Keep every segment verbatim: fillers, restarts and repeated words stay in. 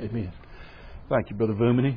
Amen. Thank you, Brother Vumini.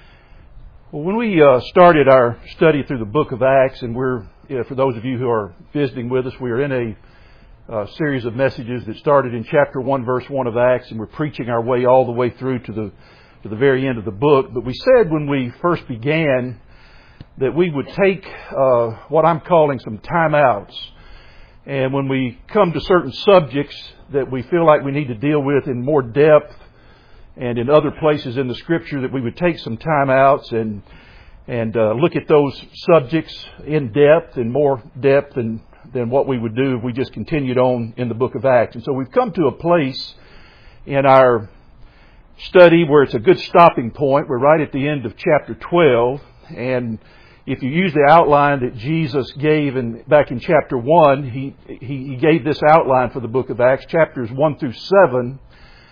Well, when we uh, started our study through the book of Acts, and we're, you know, for those of you who are visiting with us, we are in a uh, series of messages that started in chapter one, verse one of Acts, and we're preaching our way all the way through to the to the very end of the book. But we said when we first began that we would take uh, what I'm calling some timeouts. And when we come to certain subjects that we feel like we need to deal with in more depth and in other places in the Scripture, that we would take some timeouts and and uh, look at those subjects in depth and more depth than, than what we would do if we just continued on in the book of Acts. And so we've come to a place in our study where it's a good stopping point. We're right at the end of chapter twelve, and if you use the outline that Jesus gave in, back in chapter one, he, he, he gave this outline for the book of Acts. Chapters one through seven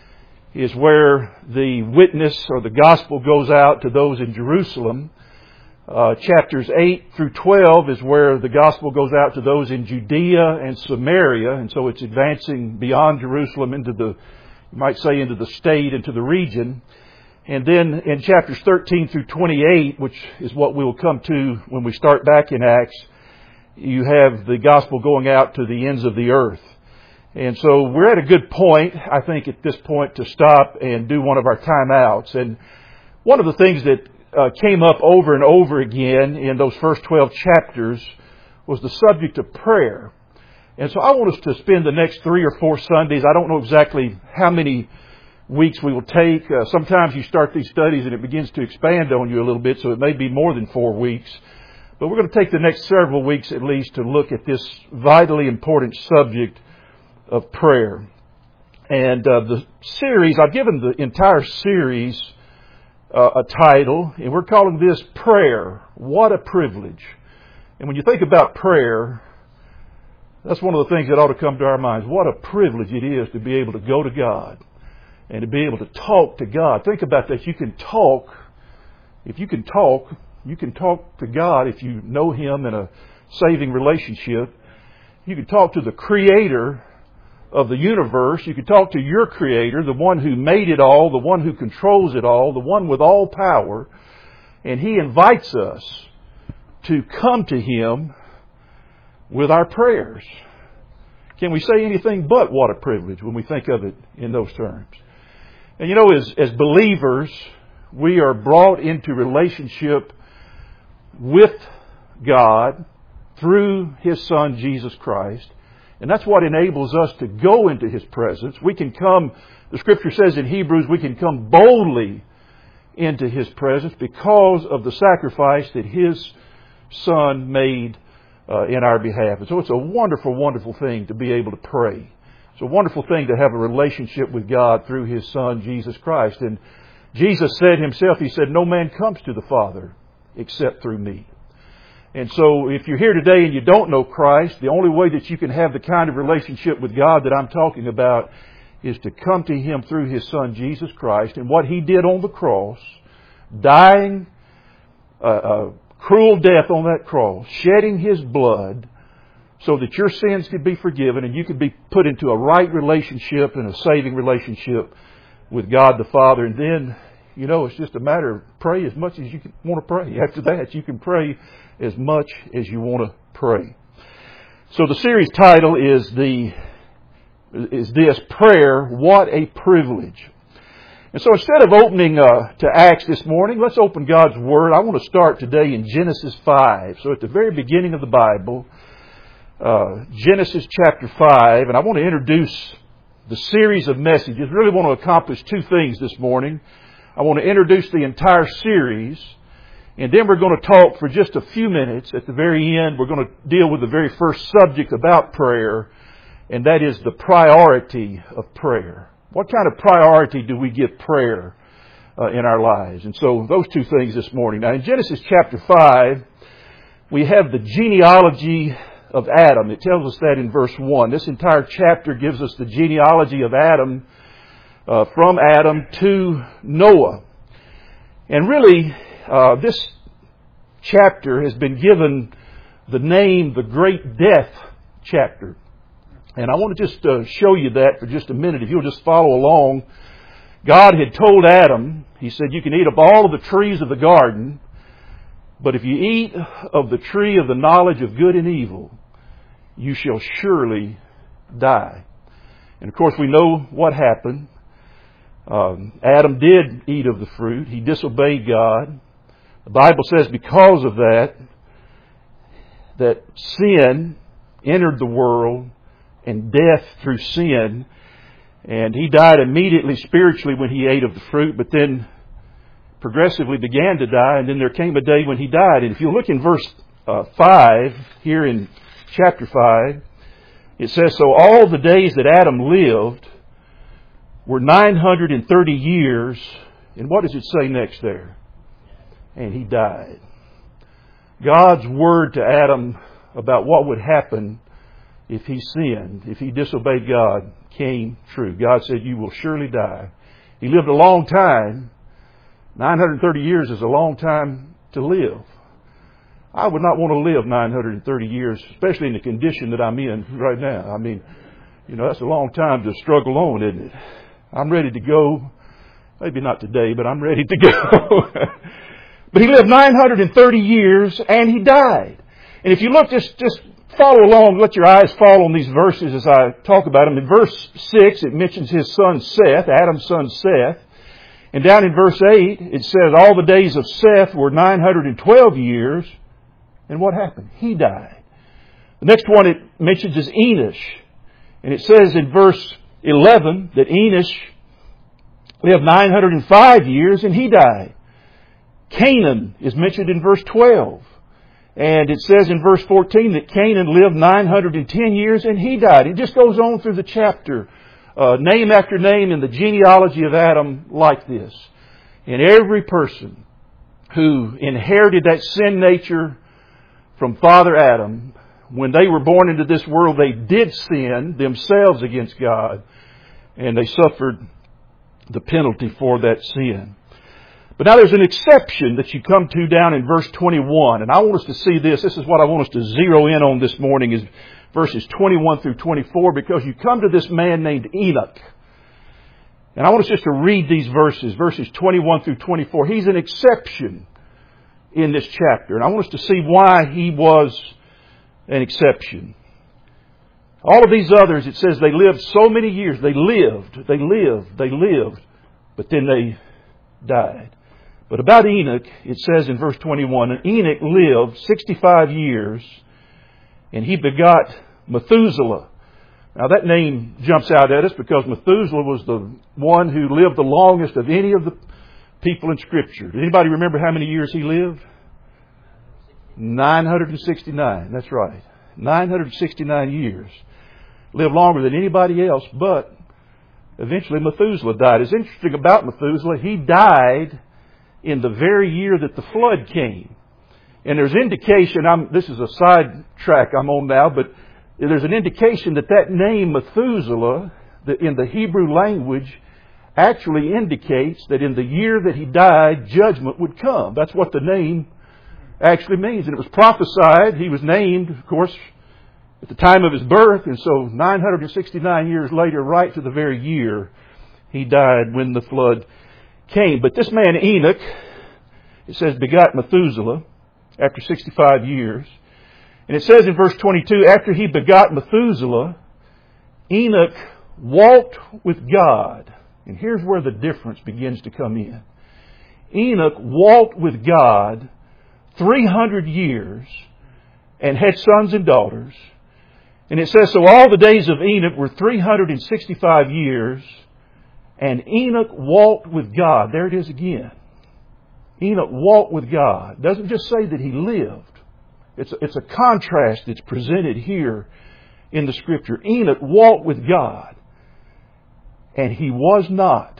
is where the witness or the gospel goes out to those in Jerusalem. Uh, chapters eight through twelve is where the gospel goes out to those in Judea and Samaria. And so it's advancing beyond Jerusalem into the, you might say, into the state, into the region. And then in chapters thirteen through twenty-eight, which is what we will come to when we start back in Acts, you have the gospel going out to the ends of the earth. And so we're at a good point, I think, at this point to stop and do one of our timeouts. And one of the things that uh, came up over and over again in those first twelve chapters was the subject of prayer. And so I want us to spend the next three or four Sundays, I don't know exactly how many weeks we will take. Uh, sometimes you start these studies and it begins to expand on you a little bit, so it may be more than four weeks. But we're going to take the next several weeks at least to look at this vitally important subject of prayer. And uh, the series, I've given the entire series uh, a title, and we're calling this Prayer. What a Privilege. And when you think about prayer, that's one of the things that ought to come to our minds. What a privilege it is to be able to go to God and to be able to talk to God. Think about that. You can talk, if you can talk, you can talk to God if you know Him in a saving relationship. You can talk to the Creator of the universe. You can talk to your Creator, the one who made it all, the one who controls it all, the one with all power. And He invites us to come to Him with our prayers. Can we say anything but what a privilege when we think of it in those terms? And you know, as, as believers, we are brought into relationship with God through His Son, Jesus Christ. And that's what enables us to go into His presence. We can come, the Scripture says in Hebrews, we can come boldly into His presence because of the sacrifice that His Son made uh, in our behalf. And so it's a wonderful, wonderful thing to be able to pray. It's a wonderful thing to have a relationship with God through His Son, Jesus Christ. And Jesus said Himself, He said, no man comes to the Father except through me. And so if you're here today and you don't know Christ, the only way that you can have the kind of relationship with God that I'm talking about is to come to Him through His Son, Jesus Christ, and what He did on the cross, dying a, a cruel death on that cross, shedding His blood, so that your sins could be forgiven and you could be put into a right relationship and a saving relationship with God the Father. And then, you know, it's just a matter of pray as much as you want to pray. After that, you can pray as much as you want to pray. So the series title is the is this, Prayer, What a Privilege. And so instead of opening uh, to Acts this morning, let's open God's Word. I want to start today in Genesis five. So at the very beginning of the Bible, Uh, Genesis chapter five, and I want to introduce the series of messages. I really want to accomplish two things this morning. I want to introduce the entire series, and then we're going to talk for just a few minutes. At the very end, we're going to deal with the very first subject about prayer, and that is the priority of prayer. What kind of priority do we give prayer uh, in our lives? And so those two things this morning. Now in Genesis chapter five, we have the genealogy of Adam. It tells us that in verse one. This entire chapter gives us the genealogy of Adam, uh, from Adam to Noah. And really, uh, this chapter has been given the name, the Great Death chapter. And I want to just uh, show you that for just a minute. If you'll just follow along God had told Adam, He said, you can eat of all of the trees of the garden, but if you eat of the tree of the knowledge of good and evil, you shall surely die. And of course we know what happened. Um, Adam did eat of the fruit. He disobeyed God. The Bible says because of that, that sin entered the world and death through sin. And he died immediately spiritually when he ate of the fruit, but then progressively began to die. And then there came a day when he died. And if you look in verse uh, five, here in chapter five, it says, so all the days that Adam lived were nine hundred thirty years. And what does it say next there? And he died. God's word to Adam about what would happen if he sinned, if he disobeyed God, came true. God said, you will surely die. He lived a long time. nine hundred thirty years is a long time to live. I would not want to live nine hundred thirty years, especially in the condition that I'm in right now. I mean, you know, that's a long time to struggle on, isn't it? I'm ready to go. Maybe not today, but I'm ready to go. But he lived nine hundred thirty years and he died. And if you look, just, just follow along, let your eyes fall on these verses as I talk about them. In verse six, it mentions his son Seth, Adam's son Seth. And down in verse eight, it says all the days of Seth were nine hundred twelve years. And what happened? He died. The next one it mentions is Enosh. And it says in verse eleven that Enosh lived nine hundred five years and he died. Canaan is mentioned in verse twelve. And it says in verse fourteen that Canaan lived nine hundred ten years and he died. It just goes on through the chapter, uh, name after name in the genealogy of Adam like this. And every person who inherited that sin nature from Father Adam, when they were born into this world, they did sin themselves against God. And they suffered the penalty for that sin. But now there's an exception that you come to down in verse twenty-one. And I want us to see this. This is what I want us to zero in on this morning, is verses twenty-one through twenty-four, because you come to this man named Enoch. And I want us just to read these verses, verses twenty-one through twenty-four. He's an exception in this chapter. And I want us to see why he was an exception. All of these others, it says they lived so many years. They lived, they lived, they lived, but then they died. But about Enoch, it says in verse twenty-one, and Enoch lived sixty-five years, and he begot Methuselah. Now that name jumps out at us because Methuselah was the one who lived the longest of any of the people in Scripture. Does anybody remember how many years he lived? nine hundred sixty-nine. That's right. nine hundred sixty-nine years. Lived longer than anybody else, but eventually Methuselah died. It's interesting about Methuselah, he died in the very year that the flood came. And there's indication, I'm, this is a side track I'm on now, but there's an indication that that name Methuselah, that in the Hebrew language, actually indicates that in the year that he died, judgment would come. That's what the name actually means. And it was prophesied. He was named, of course, at the time of his birth. And so nine hundred sixty-nine years later, right to the very year, he died when the flood came. But this man Enoch, it says, begot Methuselah after sixty-five years. And it says in verse twenty-two, after he begot Methuselah, Enoch walked with God. And here's where the difference begins to come in. Enoch walked with God three hundred years and had sons and daughters. And it says, so all the days of Enoch were three hundred sixty-five years, and Enoch walked with God. There it is again. Enoch walked with God. It doesn't just say that he lived. It's a, it's a contrast that's presented here in the Scripture. Enoch walked with God, and he was not,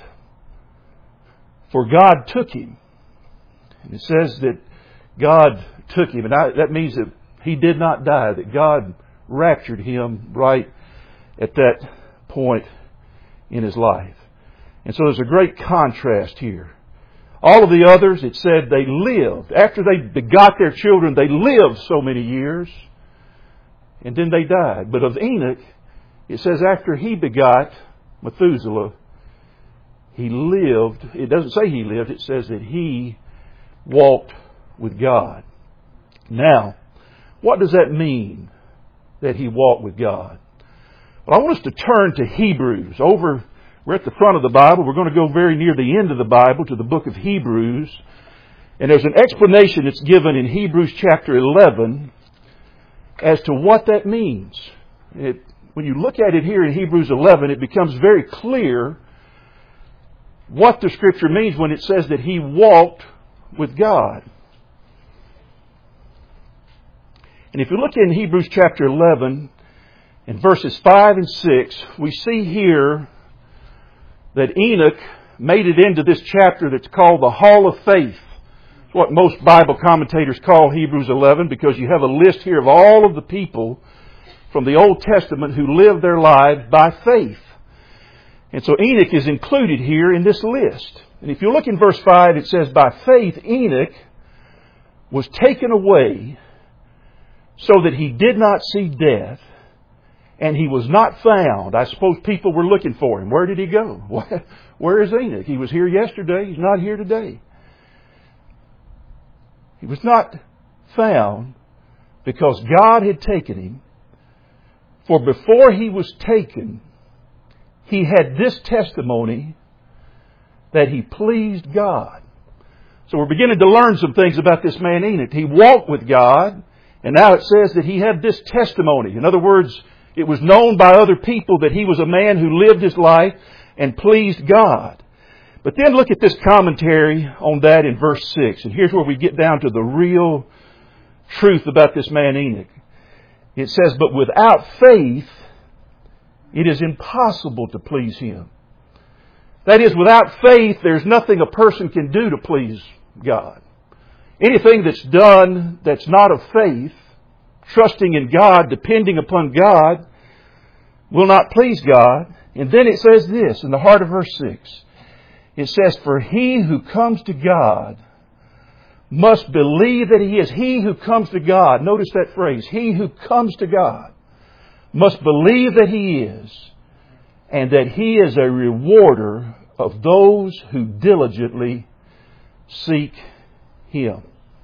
for God took him. And it says that God took him, and I, that means that he did not die, that God raptured him right at that point in his life. And so there's a great contrast here. All of the others, it said they lived. After they begot their children, they lived so many years, and then they died. But of Enoch, it says after he begot Methuselah, he lived, it doesn't say he lived, it says that he walked with God. Now, what does that mean, that he walked with God? Well, I want us to turn to Hebrews. Over, we're at the front of the Bible. We're going to go very near the end of the Bible to the book of Hebrews. And there's an explanation that's given in Hebrews chapter eleven as to what that means. It, when you look at it here in Hebrews eleven, it becomes very clear what the Scripture means when it says that he walked with God. And if you look in Hebrews chapter eleven, in verses five and six, we see here that Enoch made it into this chapter that's called the Hall of Faith. It's what most Bible commentators call Hebrews eleven, because you have a list here of all of the people from the Old Testament who lived their lives by faith. And so Enoch is included here in this list. And if you look in verse five, it says, by faith Enoch was taken away so that he did not see death, and he was not found. I suppose people were looking for him. Where did he go? Where is Enoch? He was here yesterday. He's not here today. He was not found because God had taken him. For before he was taken, he had this testimony that he pleased God. So we're beginning to learn some things about this man Enoch. He walked with God, and now it says that he had this testimony. In other words, it was known by other people that he was a man who lived his life and pleased God. But then look at this commentary on that in verse six. And here's where we get down to the real truth about this man Enoch. It says, but without faith, it is impossible to please Him. That is, without faith, there's nothing a person can do to please God. Anything that's done that's not of faith, trusting in God, depending upon God, will not please God. And then it says this in the heart of verse six. It says, for he who comes to God must believe that He is. He who comes to God, notice that phrase, he who comes to God must believe that He is, and that He is a rewarder of those who diligently seek Him.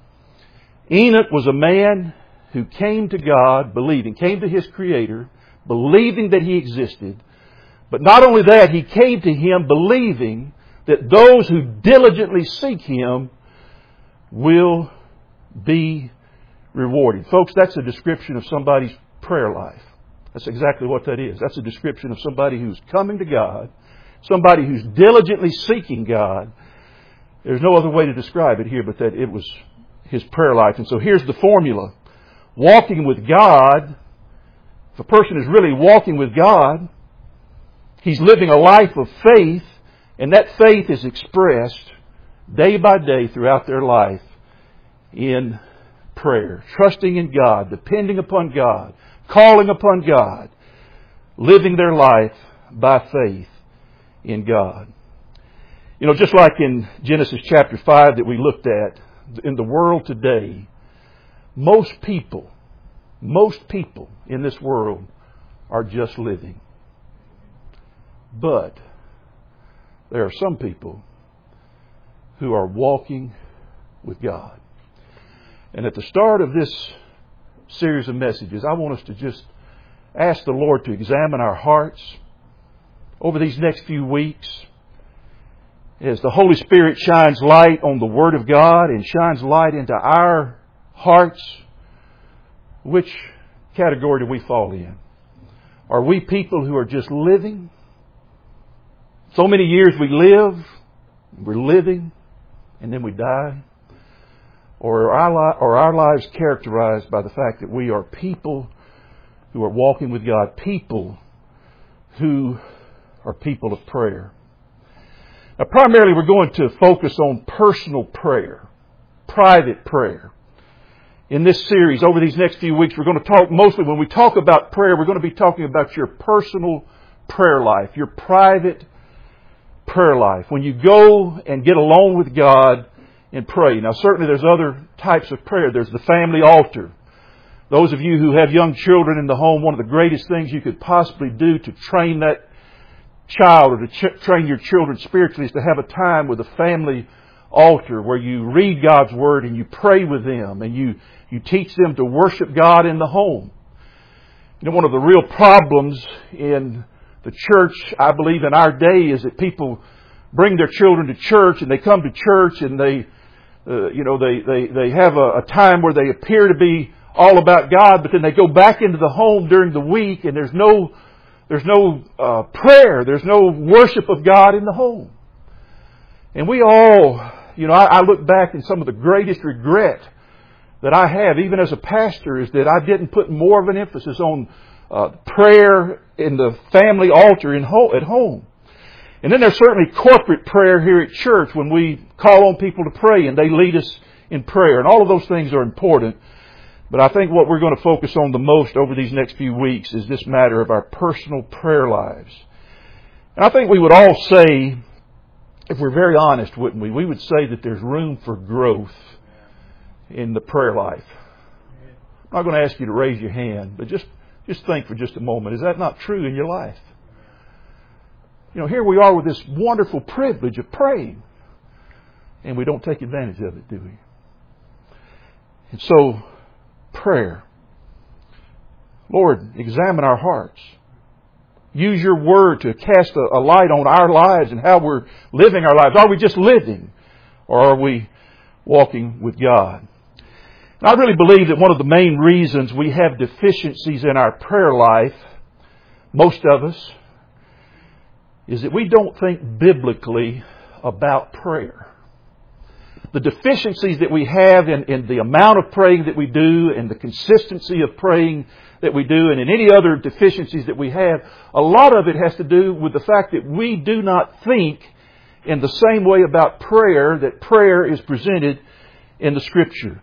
Enoch was a man who came to God believing, came to his Creator, believing that He existed. But not only that, he came to Him believing that those who diligently seek Him will be rewarded. Folks, that's a description of somebody's prayer life. That's exactly what that is. That's a description of somebody who's coming to God, somebody who's diligently seeking God. There's no other way to describe it here but that it was his prayer life. And so here's the formula. Walking with God, if a person is really walking with God, he's living a life of faith, and that faith is expressed day by day throughout their life in prayer. Trusting in God, depending upon God, calling upon God, living their life by faith in God. You know, just like in Genesis chapter five that we looked at, in the world today, most people, most people in this world are just living. But there are some people who are walking with God. And at the start of this series of messages, I want us to just ask the Lord to examine our hearts over these next few weeks as the Holy Spirit shines light on the Word of God and shines light into our hearts. Which category do we fall in? Are we people who are just living? So many years we live, we're living, and then we die. Or are our, li- are our lives characterized by the fact that we are people who are walking with God, people who are people of prayer? Now, primarily we're going to focus on personal prayer, private prayer. In this series, over these next few weeks, we're going to talk mostly, when we talk about prayer, we're going to be talking about your personal prayer life, your private prayer life. When you go and get alone with God and pray. Now, certainly there's other types of prayer. There's the family altar. Those of you who have young children in the home, one of the greatest things you could possibly do to train that child or to ch- train your children spiritually is to have a time with a family altar where you read God's Word and you pray with them and you, you teach them to worship God in the home. You know, one of the real problems in the church, I believe, in our day is that people bring their children to church and they come to church and they, uh, you know, they, they, they have a, a time where they appear to be all about God, but then they go back into the home during the week and there's no, there's no uh, prayer, there's no worship of God in the home. And we all, you know, I, I look back and some of the greatest regret that I have, even as a pastor, is that I didn't put more of an emphasis on uh, prayer in the family altar in ho- at home. And then there's certainly corporate prayer here at church when we call on people to pray and they lead us in prayer. And all of those things are important. But I think what we're going to focus on the most over these next few weeks is this matter of our personal prayer lives. And I think we would all say, if we're very honest, wouldn't we? We would say that there's room for growth in the prayer life. I'm not going to ask you to raise your hand, but just, just think for just a moment. Is that not true in your life? You know, here we are with this wonderful privilege of praying, and we don't take advantage of it, do we? And so, prayer. Lord, examine our hearts. Use your Word to cast a, a light on our lives and how we're living our lives. Are we just living, or are we walking with God? And I really believe that one of the main reasons we have deficiencies in our prayer life, most of us, is that we don't think biblically about prayer. The deficiencies that we have in, in the amount of praying that we do and the consistency of praying that we do and in any other deficiencies that we have, a lot of it has to do with the fact that we do not think in the same way about prayer that prayer is presented in the Scripture.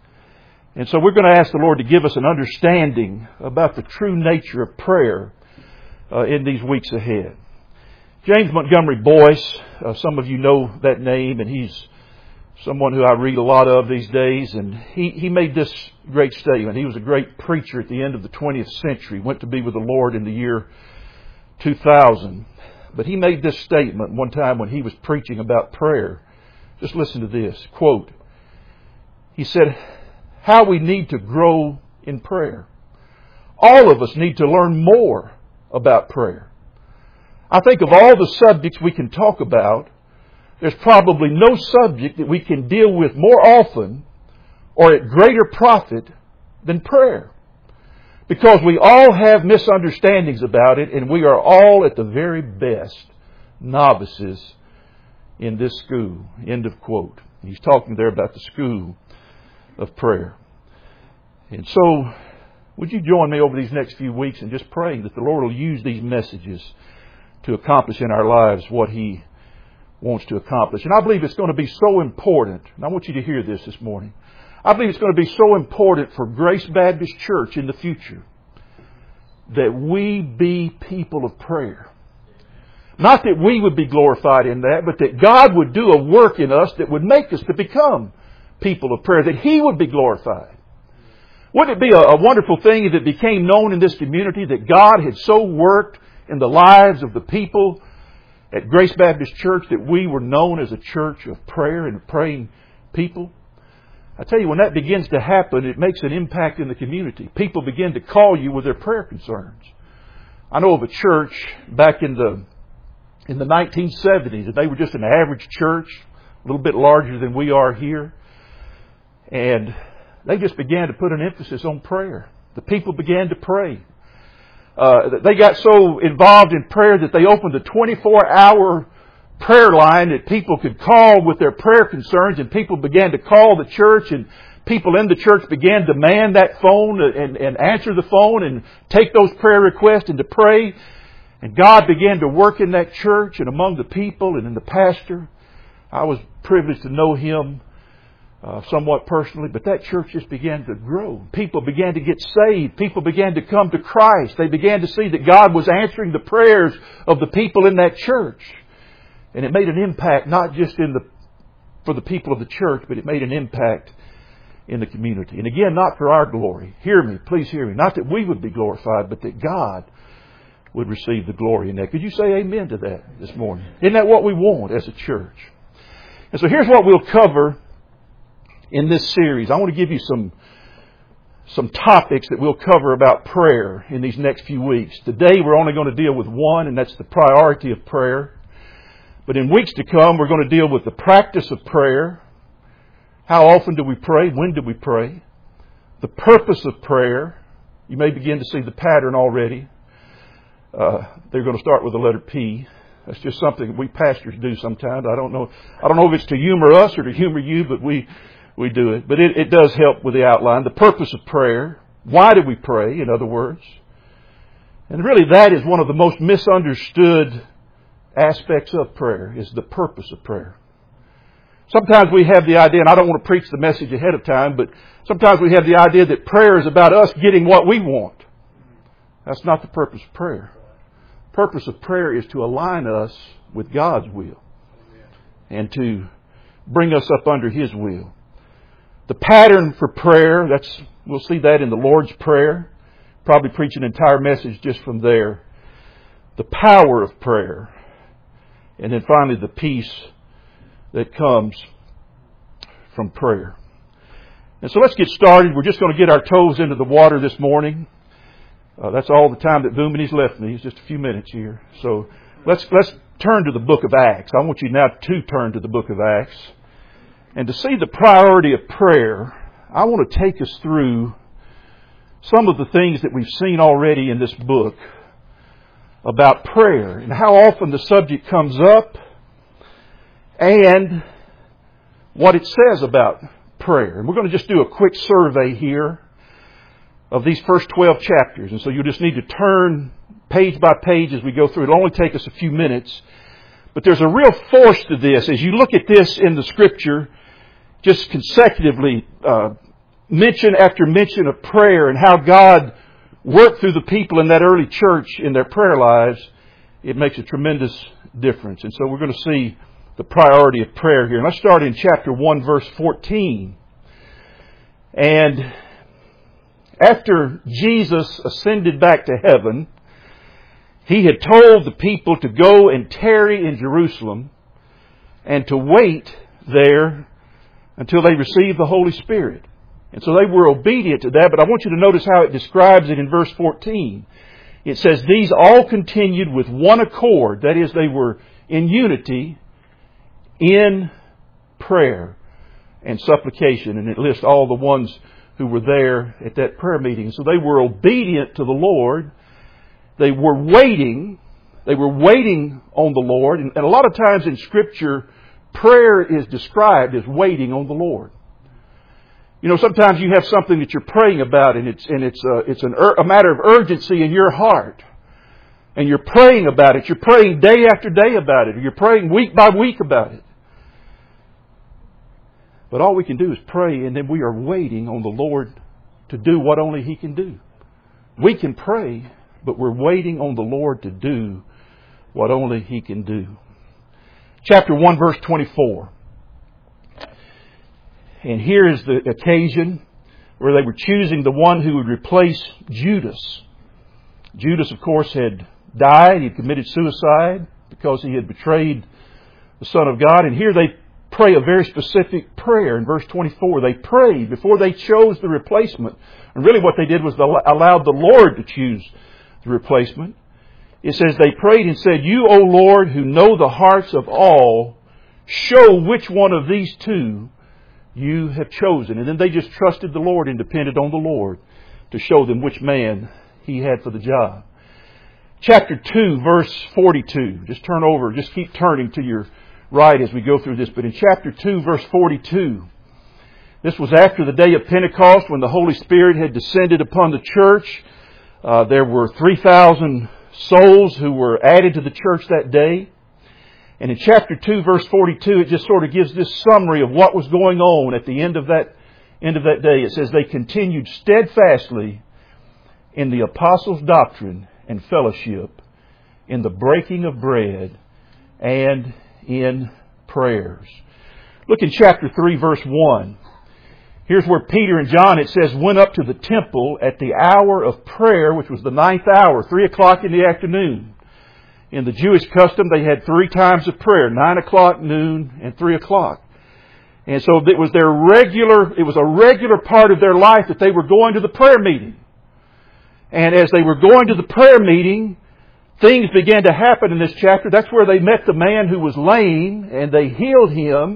And so we're going to ask the Lord to give us an understanding about the true nature of prayer uh, in these weeks ahead. James Montgomery Boyce, uh, some of you know that name, and he's someone who I read a lot of these days, and he, he made this great statement. He was a great preacher at the end of the twentieth century, went to be with the Lord in the year two thousand. But he made this statement one time when he was preaching about prayer. Just listen to this, quote, he said, how we need to grow in prayer. All of us need to learn more about prayer. I think of all the subjects we can talk about, there's probably no subject that we can deal with more often or at greater profit than prayer. Because we all have misunderstandings about it, and we are all at the very best novices in this school. End of quote. He's talking there about the school of prayer. And so, would you join me over these next few weeks in just praying that the Lord will use these messages to accomplish in our lives what He wants to accomplish. And I believe it's going to be so important, and I want you to hear this this morning. I believe it's going to be so important for Grace Baptist Church in the future that we be people of prayer. Not that we would be glorified in that, but that God would do a work in us that would make us to become people of prayer, that He would be glorified. Wouldn't it be a, a wonderful thing if it became known in this community that God had so worked in the lives of the people at Grace Baptist Church that we were known as a church of prayer and praying people? I tell you, when that begins to happen, it makes an impact in the community. People begin to call you with their prayer concerns. I know of a church back in the in the nineteen seventies, and they were just an average church, a little bit larger than we are here. And they just began to put an emphasis on prayer. The people began to pray. Uh, they got so involved in prayer that they opened a twenty-four hour prayer line that people could call with their prayer concerns, and people began to call the church, and people in the church began to man that phone and, and answer the phone and take those prayer requests and to pray. And God began to work in that church and among the people and in the pastor. I was privileged to know him Uh, somewhat personally, but that church just began to grow. People began to get saved. People began to come to Christ. They began to see that God was answering the prayers of the people in that church. And it made an impact not just in the for the people of the church, but it made an impact in the community. And again, not for our glory. Hear me, please hear me. Not that we would be glorified, but that God would receive the glory in that. Could you say amen to that this morning? Isn't that what we want as a church? And so here's what we'll cover in this series. I want to give you some, some topics that we'll cover about prayer in these next few weeks. Today we're only going to deal with one, and that's the priority of prayer. But in weeks to come, we're going to deal with the practice of prayer. How often do we pray? When do we pray? The purpose of prayer. You may begin to see the pattern already. Uh, they're going to start with the letter P. That's just something we pastors do sometimes. I don't know. I don't know if it's to humor us or to humor you, but we we do it. But it, it does help with the outline. The purpose of prayer. Why do we pray? In other words, and really that is one of the most misunderstood aspects of prayer. Is the purpose of prayer. Sometimes we have the idea, and I don't want to preach the message ahead of time, but sometimes we have the idea that prayer is about us getting what we want. That's not the purpose of prayer. The purpose of prayer is to align us with God's will and to bring us up under His will. The pattern for prayer, that's we'll see that in the Lord's Prayer. Probably preach an entire message just from there. The power of prayer. And then finally the peace that comes from prayer. And so let's get started. We're just going to get our toes into the water this morning. Uh, that's all the time that Boomini's left me. It's just a few minutes here. So let's let's turn to the book of Acts. I want you now to turn to the book of Acts. And to see the priority of prayer, I want to take us through some of the things that we've seen already in this book about prayer and how often the subject comes up and what it says about prayer. And we're going to just do a quick survey here of these first twelve chapters. And so you'll just need to turn page by page as we go through. It'll only take us a few minutes. But there's a real force to this. As you look at this in the Scripture, just consecutively, uh, mention after mention of prayer and how God worked through the people in that early church in their prayer lives, it makes a tremendous difference. And so we're going to see the priority of prayer here. And let's start in chapter one, verse fourteen. And after Jesus ascended back to heaven, He had told the people to go and tarry in Jerusalem and to wait there until they received the Holy Spirit. And so they were obedient to that, but I want you to notice how it describes it in verse fourteen. It says, these all continued with one accord. That is, they were in unity in prayer and supplication. And it lists all the ones who were there at that prayer meeting. So they were obedient to the Lord. They were waiting. They were waiting on the Lord. And a lot of times in Scripture, prayer is described as waiting on the Lord. You know, sometimes you have something that you're praying about, and it's and it's a, it's an, a matter of urgency in your heart. And you're praying about it. You're praying day after day about it. Or you're praying week by week about it. But all we can do is pray, and then we are waiting on the Lord to do what only He can do. We can pray, but we're waiting on the Lord to do what only He can do. Chapter one, verse twenty-four. And here is the occasion where they were choosing the one who would replace Judas. Judas, of course, had died. He had committed suicide because he had betrayed the Son of God. And here they pray a very specific prayer in verse twenty-four. They prayed before they chose the replacement. And really what they did was they allowed the Lord to choose the replacement. It says they prayed and said, you, O Lord, who know the hearts of all, show which one of these two you have chosen. And then they just trusted the Lord and depended on the Lord to show them which man He had for the job. Chapter two, verse forty-two. Just turn over, just keep turning to your right as we go through this. But in chapter two, verse forty-two, this was after the day of Pentecost when the Holy Spirit had descended upon the church. Uh, there were three thousand souls who were added to the church that day. And in chapter two, verse forty-two, it just sort of gives this summary of what was going on at the end of that end of that day. It says, they continued steadfastly in the apostles' doctrine and fellowship, in the breaking of bread, and in prayers. Look in chapter three, verse one. Here's where Peter and John, it says, went up to the temple at the hour of prayer, which was the ninth hour, three o'clock in the afternoon. In the Jewish custom, they had three times of prayer, nine o'clock, noon, and three o'clock. And so it was their regular, it was a regular part of their life that they were going to the prayer meeting. And as they were going to the prayer meeting, things began to happen in this chapter. That's where they met the man who was lame, and they healed him.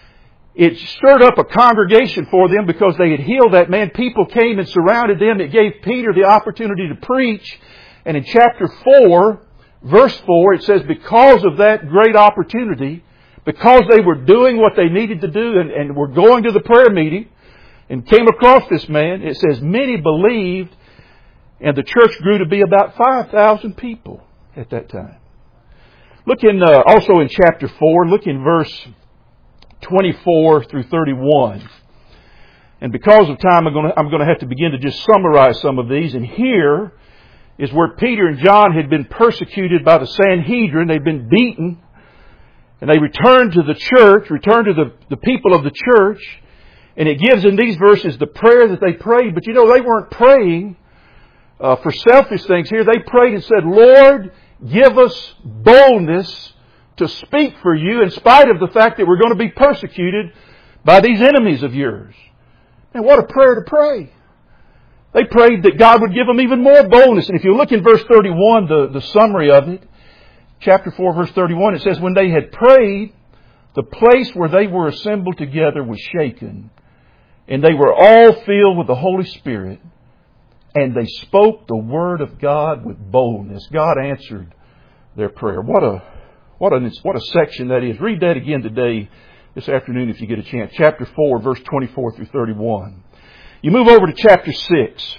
It stirred up a congregation for them because they had healed that man. People came and surrounded them. It gave Peter the opportunity to preach. And in chapter four, verse four, it says, because of that great opportunity, because they were doing what they needed to do and, and were going to the prayer meeting and came across this man, it says many believed, and the church grew to be about five thousand people at that time. Look in, uh, also in chapter four, look in verse twenty-four through thirty-one. And because of time, I'm going to, I'm going to have to begin to just summarize some of these. And here is where Peter and John had been persecuted by the Sanhedrin. They'd been beaten. And they returned to the church, returned to the, the people of the church. And it gives in these verses the prayer that they prayed. But you know, they weren't praying uh, for selfish things here. They prayed and said, Lord, give us boldness to speak for you in spite of the fact that we're going to be persecuted by these enemies of yours. And what a prayer to pray. They prayed that God would give them even more boldness. And if you look in verse thirty-one, the, the summary of it, chapter four, verse thirty-one, it says, when they had prayed, the place where they were assembled together was shaken, and they were all filled with the Holy Spirit, and they spoke the word of God with boldness. God answered their prayer. What a What a, what a section that is. Read that again today, this afternoon, if you get a chance. Chapter four, verse twenty-four through thirty-one. You move over to chapter six.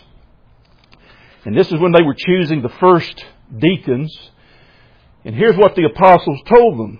And this is when they were choosing the first deacons. And here's what the apostles told them.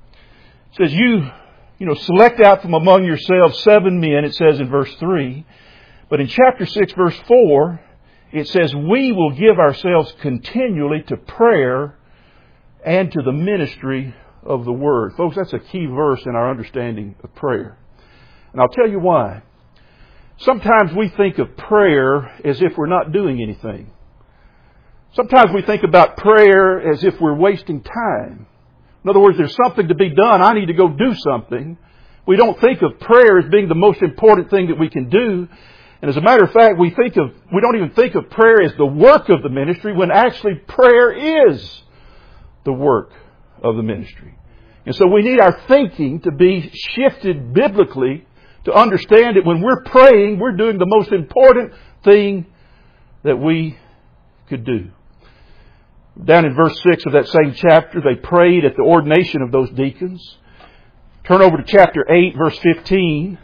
It says, you, you know, select out from among yourselves seven men, it says in verse three. But in chapter six, verse four, it says, we will give ourselves continually to prayer and to the ministry of the Word. Folks, that's a key verse in our understanding of prayer. And I'll tell you why. Sometimes we think of prayer as if we're not doing anything. Sometimes we think about prayer as if we're wasting time. In other words, there's something to be done. I need to go do something. We don't think of prayer as being the most important thing that we can do. And as a matter of fact, we think of, we don't even think of prayer as the work of the ministry, when actually prayer is the work of the ministry. And so we need our thinking to be shifted biblically to understand that when we're praying, we're doing the most important thing that we could do. Down in verse six of that same chapter, they prayed at the ordination of those deacons. Turn over to chapter eight, verse fifteen.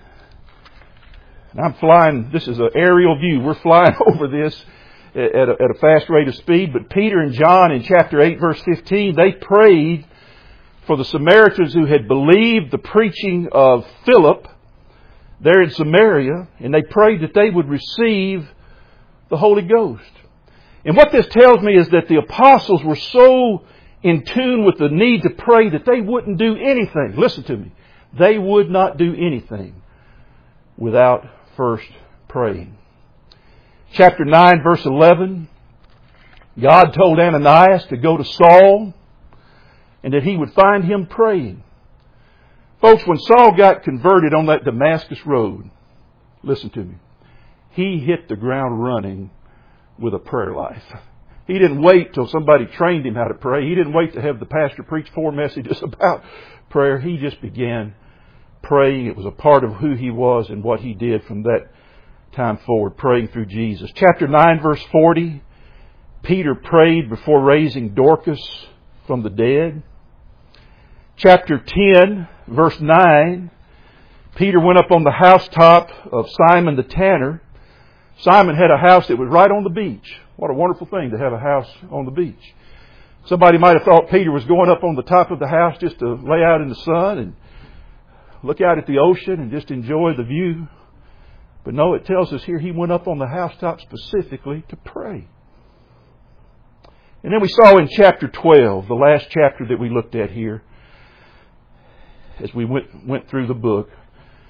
And I'm flying, this is an aerial view. We're flying over this at a, at a fast rate of speed. But Peter and John in chapter eight, verse fifteen, they prayed for the Samaritans who had believed the preaching of Philip there in Samaria. And they prayed that they would receive the Holy Ghost. And what this tells me is that the apostles were so in tune with the need to pray that they wouldn't do anything. Listen to me. They would not do anything without first praying. Chapter nine, verse eleven. God told Ananias to go to Saul and that he would find him praying. Folks, when Saul got converted on that Damascus road, listen to me, he hit the ground running with a prayer life. He didn't wait till somebody trained him how to pray. He didn't wait to have the pastor preach four messages about prayer. He just began praying. It was a part of who he was and what he did from that time forward, praying through Jesus. Chapter nine, verse forty, Peter prayed before raising Dorcas from the dead. Chapter ten, verse nine, Peter went up on the housetop of Simon the tanner. Simon had a house that was right on the beach. What a wonderful thing to have a house on the beach. Somebody might have thought Peter was going up on the top of the house just to lay out in the sun and look out at the ocean and just enjoy the view. But no, it tells us here he went up on the housetop specifically to pray. And then we saw in chapter twelve, the last chapter that we looked at here, as we went, went through the book,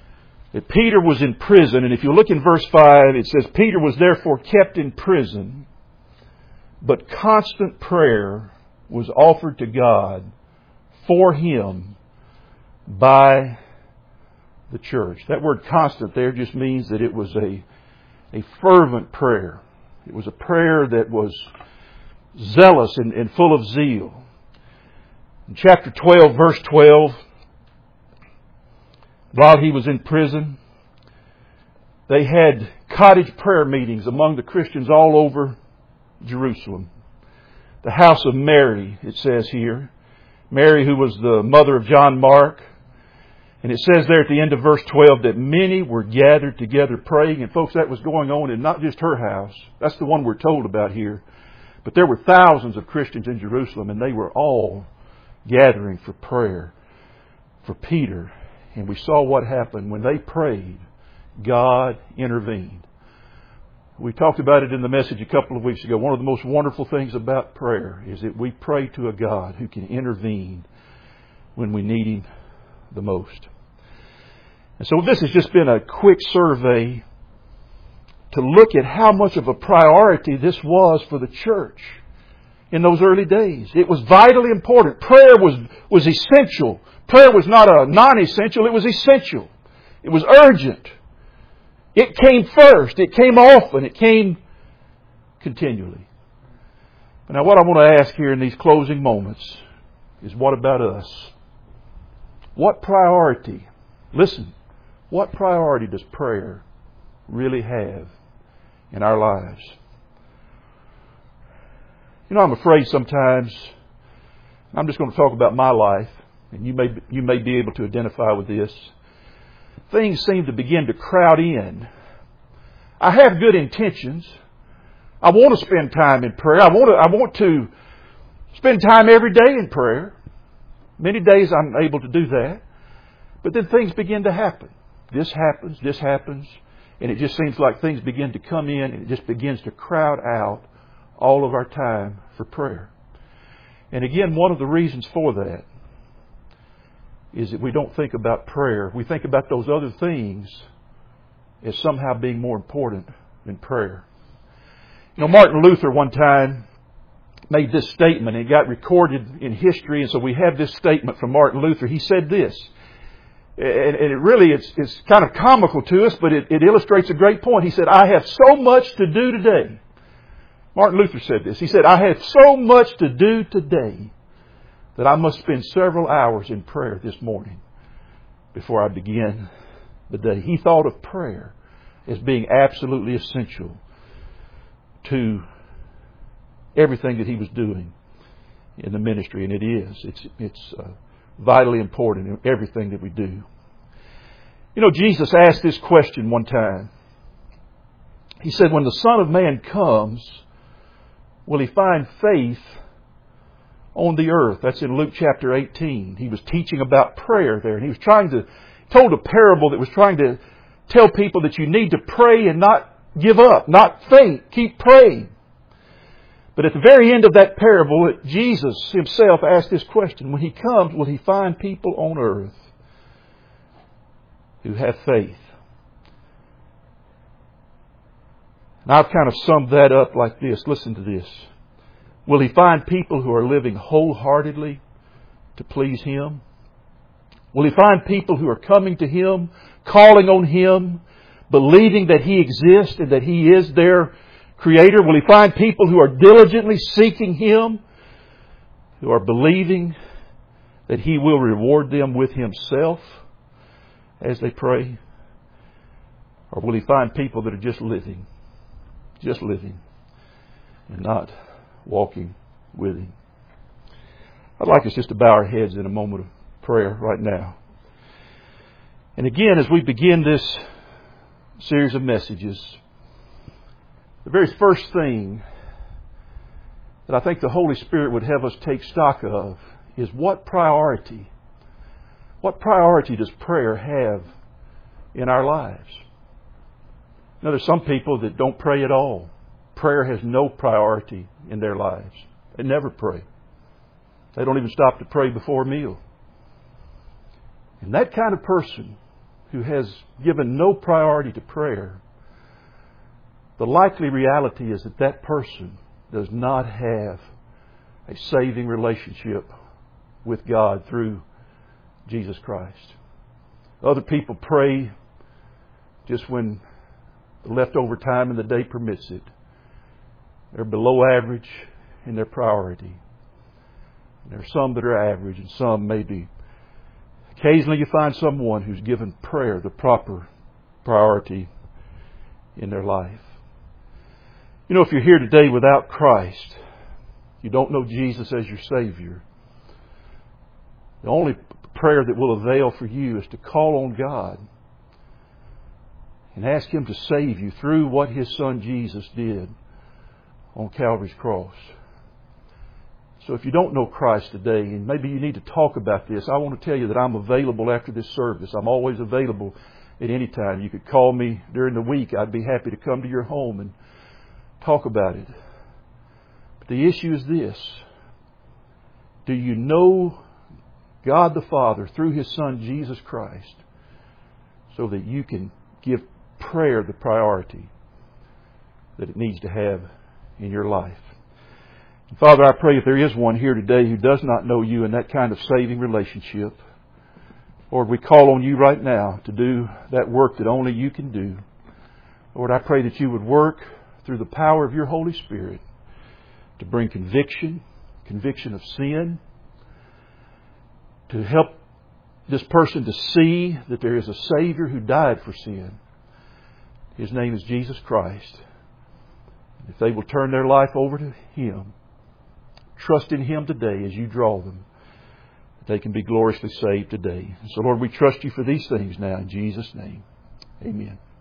that Peter was in prison. And if you look in verse five, it says, Peter was therefore kept in prison, but constant prayer was offered to God for him by the church. That word constant there just means that it was a, a fervent prayer. It was a prayer that was zealous and, and full of zeal. In chapter twelve, verse twelve, while he was in prison, they had cottage prayer meetings among the Christians all over Jerusalem. The house of Mary, it says here. Mary, who was the mother of John Mark. And it says there at the end of verse twelve that many were gathered together praying. And folks, that was going on in not just her house. That's the one we're told about here. But there were thousands of Christians in Jerusalem, and they were all gathering for prayer for Peter. And we saw what happened. When they prayed, God intervened. We talked about it in the message a couple of weeks ago. One of the most wonderful things about prayer is that we pray to a God who can intervene when we need Him the most. And so this has just been a quick survey to look at how much of a priority this was for the church in those early days. It was vitally important. Prayer was, was essential. Prayer was not a non-essential, it was essential. It was urgent. It came first. It came often. It came continually. But now what I want to ask here in these closing moments is, what about us? What priority, listen, what priority does prayer really have in our lives? You know, I'm afraid sometimes, I'm just going to talk about my life, and you may, you may be able to identify with this. Things seem to begin to crowd in. I have good intentions. I want to spend time in prayer. I want to, I want to spend time every day in prayer. Many days I'm able to do that. But then things begin to happen. This happens, this happens, and it just seems like things begin to come in, and it just begins to crowd out all of our time for prayer. And again, one of the reasons for that is that we don't think about prayer. We think about those other things as somehow being more important than prayer. You know, Martin Luther one time made this statement, and it got recorded in history, and so we have this statement from Martin Luther. He said this, and it really, it's, it's kind of comical to us, but it, it illustrates a great point. He said, I have so much to do today. Martin Luther said this. He said, I have so much to do today that I must spend several hours in prayer this morning before I begin the day. He thought of prayer as being absolutely essential to everything that he was doing in the ministry, and it is. It's, it's uh, vitally important in everything that we do. You know, Jesus asked this question one time. He said, when the Son of Man comes, will He find faith on the earth? That's in Luke chapter eighteen. He was teaching about prayer there, and he was trying to, told a parable that was trying to tell people that you need to pray and not give up, not faint, keep praying. But at the very end of that parable, Jesus Himself asked this question: when He comes, will He find people on earth who have faith? And I've kind of summed that up like this. Listen to this. Will He find people who are living wholeheartedly to please Him? Will He find people who are coming to Him, calling on Him, believing that He exists and that He is their Creator? Will He find people who are diligently seeking Him, who are believing that He will reward them with Himself as they pray? Or will He find people that are just living, just living, and not walking with Him? I'd like us just to bow our heads in a moment of prayer right now. And again, as we begin this series of messages, the very first thing that I think the Holy Spirit would have us take stock of is what priority, what priority does prayer have in our lives? Now, there's some people that don't pray at all. Prayer has no priority in their lives. They never pray. They don't even stop to pray before a meal. And that kind of person who has given no priority to prayer, the likely reality is that that person does not have a saving relationship with God through Jesus Christ. Other people pray just when the leftover time in the day permits it. They're below average in their priority. There are some that are average and some maybe. Occasionally you find someone who's given prayer the proper priority in their life. You know, if you're here today without Christ, you don't know Jesus as your Savior, the only prayer that will avail for you is to call on God and ask Him to save you through what His Son Jesus did on Calvary's cross. So if you don't know Christ today, and maybe you need to talk about this, I want to tell you that I'm available after this service. I'm always available at any time. You could call me during the week. I'd be happy to come to your home and talk about it. But the issue is this. Do you know God the Father through His Son Jesus Christ so that you can give prayer the priority that it needs to have in your life? And Father, I pray if there is one here today who does not know You in that kind of saving relationship, Lord, we call on You right now to do that work that only You can do. Lord, I pray that You would work through the power of Your Holy Spirit to bring conviction, conviction of sin, to help this person to see that there is a Savior who died for sin. His name is Jesus Christ. If they will turn their life over to Him, trust in Him today as You draw them, they can be gloriously saved today. So Lord, we trust You for these things now in Jesus' name. Amen.